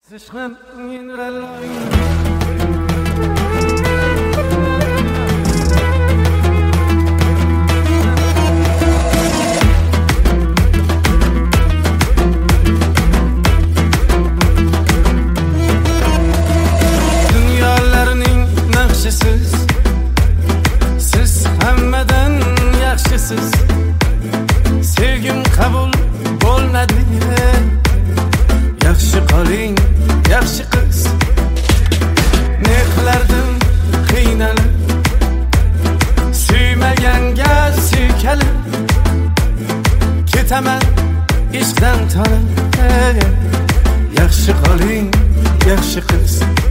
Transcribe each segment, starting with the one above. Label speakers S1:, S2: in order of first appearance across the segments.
S1: Dünyalarning naqshisiz, siz hammadan yaxshisiz. Sevgim qabul bo'lmadi. Yaxshi qoling, yaxshi qiz. Ne qilardim qiynalib, suymaganga suykalib. Ketaman ishdan tanib. Yaxshi qoling, yaxshi qiz.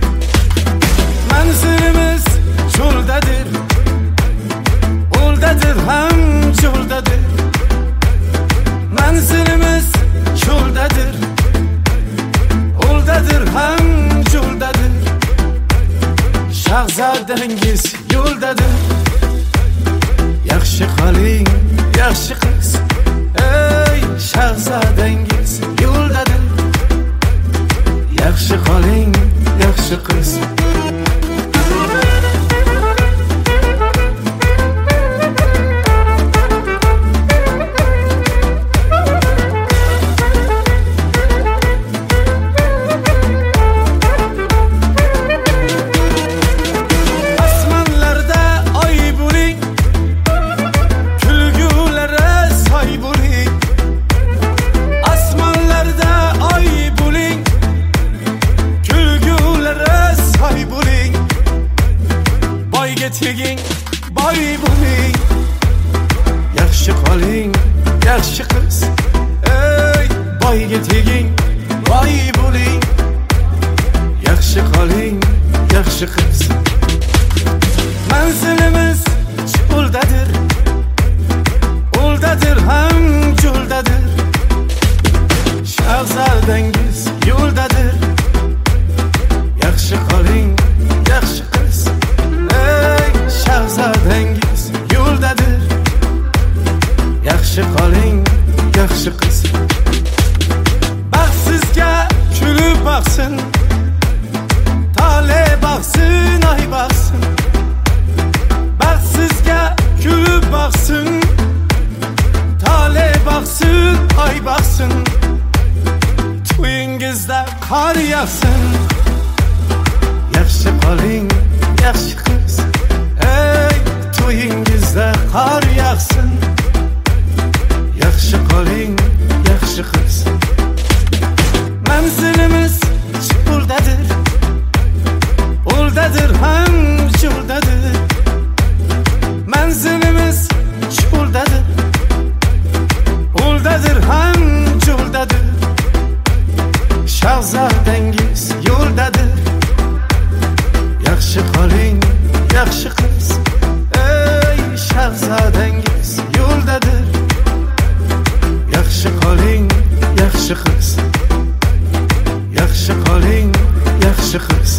S1: Manzilimiz cho'ldadir, o'ldadir ham cho'ldadir. Manzilimiz cho'ldadir, o'ldadir ham cho'ldadir. Shahzodangiz yo'ldadir. Yaxshi qoling, yaxshi qiz. Ey shahzodangiz yo'ldadir. Yaxshi qoling, yaxshi qiz. Teging, boy bo'ling. Yaxshi qoling, yaxshi qiz. Ey boyga teging, boy bo'ling. Yaxshi qoling, yaxshi qiz. Manzilimiz cho'ldadir, o'ldadir ham cho'ldadir. Shahzodangiz yo'ldadir. Yaxshi qoling, yaxshi qiz. Shahzodangiz yo'ldadir. Yaxshi qoling, yaxshi qiz. Baxtsizga kulib boqsin, tole boqsin, ay boqsin. Baxtsizga kulib boqsin, tole boqsin, ay boqsin. To'yingizda qor yog'sin. Yaxshi qoling, yaxshi qiz. Ey to'yingizda qor yog'sin. Yaxshi qoling, yaxshi qiz. Manzilimiz cho'ldadir, o'ldadir ham cho'ldadir. Manzilimiz cho'ldadir, o'ldadir ham cho'ldadir. Shahzodangiz yo'ldadir. Yaxshi qoling, yaxshi qiz. Ey shahzodangiz yo'ldadir. Yaxshi qoling, yaxshi qiz. Yaxshi qoling, yaxshi qiz.